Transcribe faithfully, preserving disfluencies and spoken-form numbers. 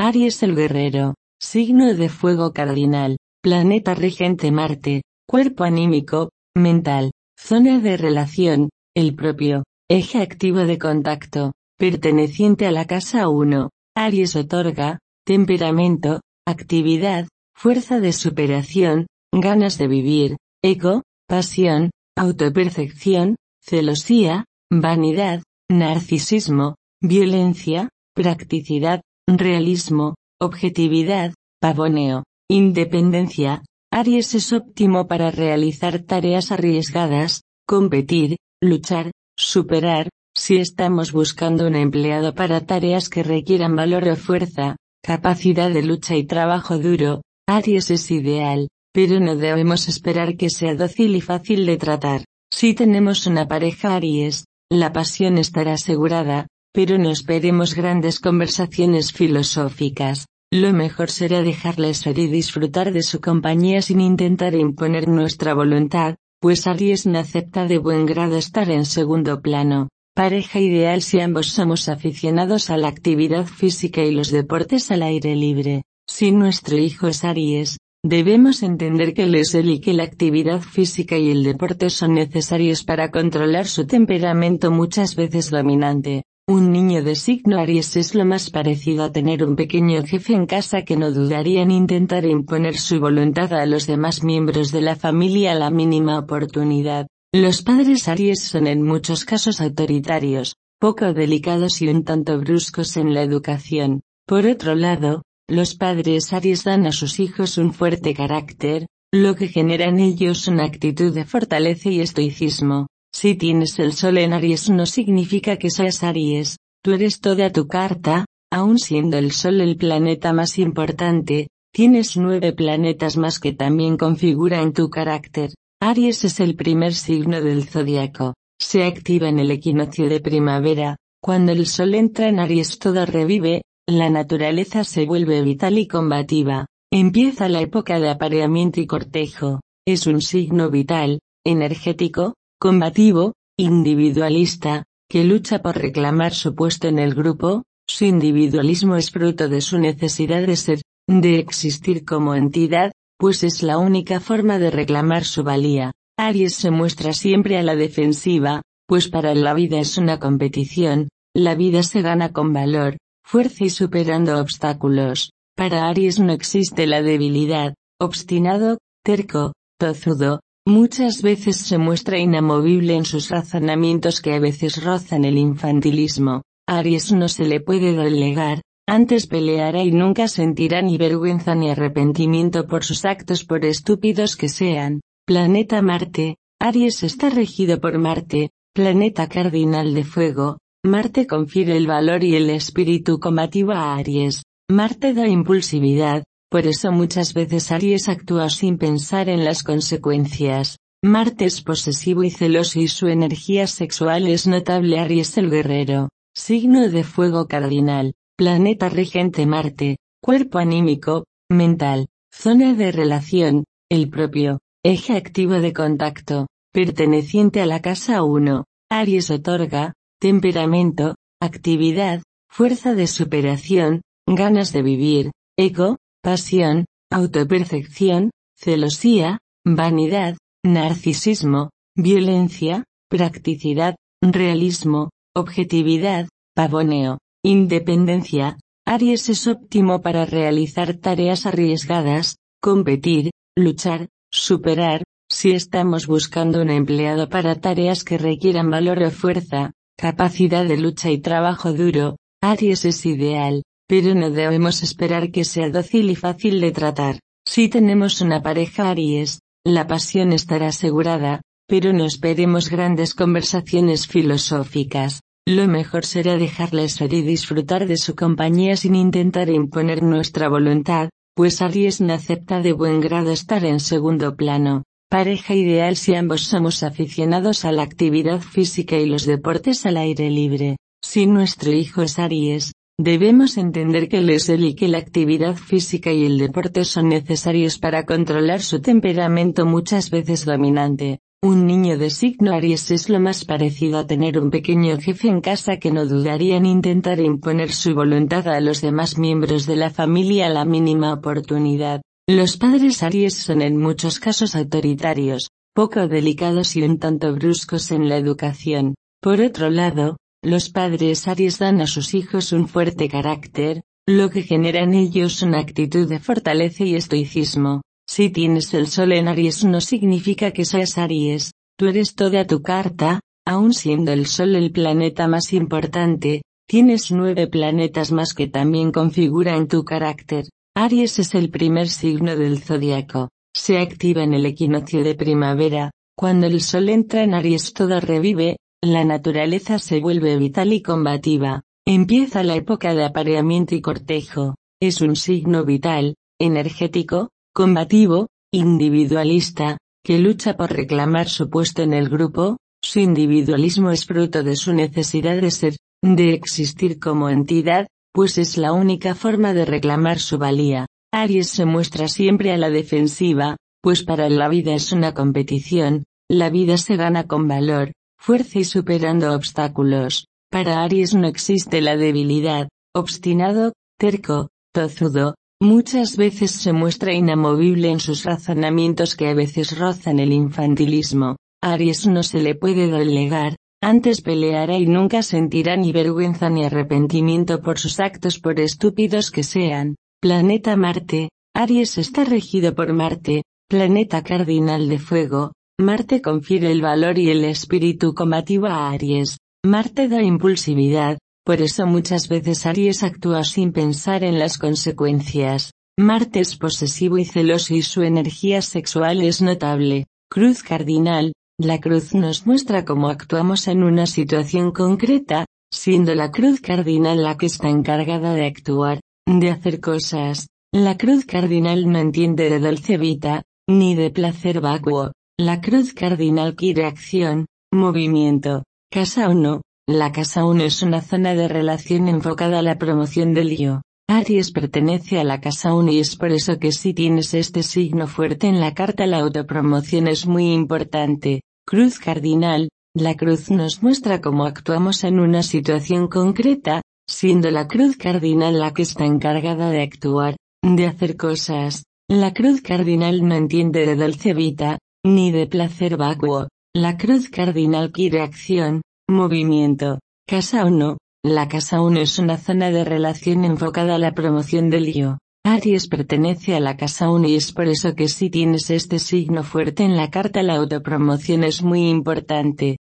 Aries el guerrero, signo de fuego cardinal, planeta regente Marte, cuerpo anímico, mental, zona de relación, el propio, eje activo de contacto, perteneciente a la casa uno, Aries otorga, temperamento, actividad, fuerza de superación, ganas de vivir, ego, pasión, autopercepción, celosía, vanidad, narcisismo, violencia, practicidad, realismo, objetividad, pavoneo, independencia. Aries es óptimo para realizar tareas arriesgadas, competir, luchar, superar. Si estamos buscando un empleado para tareas que requieran valor o fuerza, capacidad de lucha y trabajo duro, Aries es ideal, pero no debemos esperar que sea dócil y fácil de tratar. Si tenemos una pareja Aries, la pasión estará asegurada, pero no esperemos grandes conversaciones filosóficas. Lo mejor será dejarle ser y disfrutar de su compañía sin intentar imponer nuestra voluntad, pues Aries no acepta de buen grado estar en segundo plano. Pareja ideal si ambos somos aficionados a la actividad física y los deportes al aire libre. Si nuestro hijo es Aries, debemos entender que él es él y que la actividad física y el deporte son necesarios para controlar su temperamento muchas veces dominante. Un niño de signo Aries es lo más parecido a tener un pequeño jefe en casa que no dudaría en intentar imponer su voluntad a los demás miembros de la familia a la mínima oportunidad. Los padres Aries son en muchos casos autoritarios, poco delicados y un tanto bruscos en la educación. Por otro lado, los padres Aries dan a sus hijos un fuerte carácter, lo que genera en ellos una actitud de fortaleza y estoicismo. Si tienes el sol en Aries no significa que seas Aries, tú eres toda tu carta, aun siendo el sol el planeta más importante, tienes nueve planetas más que también configuran tu carácter. Aries es el primer signo del zodiaco, se activa en el equinoccio de primavera, cuando el sol entra en Aries todo revive, la naturaleza se vuelve vital y combativa, empieza la época de apareamiento y cortejo, es un signo vital, energético, combativo, individualista, que lucha por reclamar su puesto en el grupo. Su individualismo es fruto de su necesidad de ser, de existir como entidad, pues es la única forma de reclamar su valía. Aries se muestra siempre a la defensiva, pues para él la vida es una competición, la vida se gana con valor, fuerza y superando obstáculos. Para Aries no existe la debilidad, obstinado, terco, tozudo. Muchas veces se muestra inamovible en sus razonamientos que a veces rozan el infantilismo. A Aries no se le puede delegar, antes peleará y nunca sentirá ni vergüenza ni arrepentimiento por sus actos por estúpidos que sean. Planeta Marte, Aries está regido por Marte, planeta cardinal de fuego. Marte confiere el valor y el espíritu combativo a Aries. Marte da impulsividad. Por eso muchas veces Aries actúa sin pensar en las consecuencias. Marte es posesivo y celoso y su energía sexual es notable. Aries el guerrero, signo de fuego cardinal, planeta regente Marte, cuerpo anímico, mental, zona de relación, el propio, eje activo de contacto, perteneciente a la casa uno. Aries otorga, temperamento, actividad, fuerza de superación, ganas de vivir, ego, pasión, autopercepción, celosía, vanidad, narcisismo, violencia, practicidad, realismo, objetividad, pavoneo, independencia. Aries es óptimo para realizar tareas arriesgadas, competir, luchar, superar. Si estamos buscando un empleado para tareas que requieran valor o fuerza, capacidad de lucha y trabajo duro, Aries es ideal. Pero no debemos esperar que sea dócil y fácil de tratar. Si tenemos una pareja Aries, la pasión estará asegurada, pero no esperemos grandes conversaciones filosóficas. Lo mejor será dejarle ser y disfrutar de su compañía sin intentar imponer nuestra voluntad, pues Aries no acepta de buen grado estar en segundo plano. Pareja ideal si ambos somos aficionados a la actividad física y los deportes al aire libre. Si nuestro hijo es Aries, debemos entender que él es él y que la actividad física y el deporte son necesarios para controlar su temperamento muchas veces dominante. Un niño de signo Aries es lo más parecido a tener un pequeño jefe en casa que no dudaría en intentar imponer su voluntad a los demás miembros de la familia a la mínima oportunidad. Los padres Aries son en muchos casos autoritarios, poco delicados y un tanto bruscos en la educación. Por otro lado, los padres Aries dan a sus hijos un fuerte carácter, lo que genera en ellos una actitud de fortaleza y estoicismo. Si tienes el sol en Aries no significa que seas Aries, tú eres toda tu carta, aun siendo el sol el planeta más importante, tienes nueve planetas más que también configuran tu carácter. Aries es el primer signo del zodiaco, se activa en el equinoccio de primavera, cuando el sol entra en Aries todo revive, la naturaleza se vuelve vital y combativa, empieza la época de apareamiento y cortejo, es un signo vital, energético, combativo, individualista, que lucha por reclamar su puesto en el grupo. Su individualismo es fruto de su necesidad de ser, de existir como entidad, pues es la única forma de reclamar su valía. Aries se muestra siempre a la defensiva, pues para él la vida es una competición, la vida se gana con valor, fuerza y superando obstáculos. Para Aries no existe la debilidad, obstinado, terco, tozudo. Muchas veces se muestra inamovible en sus razonamientos que a veces rozan el infantilismo. A Aries no se le puede delegar, antes peleará y nunca sentirá ni vergüenza ni arrepentimiento por sus actos por estúpidos que sean. Planeta Marte. Aries está regido por Marte, planeta cardinal de fuego. Marte confiere el valor y el espíritu combativo a Aries. Marte da impulsividad. Por eso muchas veces Aries actúa sin pensar en las consecuencias. Marte es posesivo y celoso y su energía sexual es notable. Cruz cardinal. La cruz nos muestra cómo actuamos en una situación concreta, siendo la cruz cardinal la que está encargada de actuar, de hacer cosas. La cruz cardinal no entiende de dolce vita, ni de placer vacuo. La cruz cardinal quiere acción, movimiento. Casa uno. La casa uno es una zona de relación enfocada a la promoción del yo. Aries pertenece a la casa uno y es por eso que si tienes este signo fuerte en la carta la autopromoción es muy importante. Cruz cardinal. La cruz nos muestra cómo actuamos en una situación concreta, siendo la cruz cardinal la que está encargada de actuar, de hacer cosas. La cruz cardinal no entiende de dolce vita, ni de placer vacuo. La cruz cardinal quiere acción, movimiento. Casa uno. La casa uno es una zona de relación enfocada a la promoción del yo. Aries pertenece a la casa uno y es por eso que si tienes este signo fuerte en la carta la autopromoción es muy importante.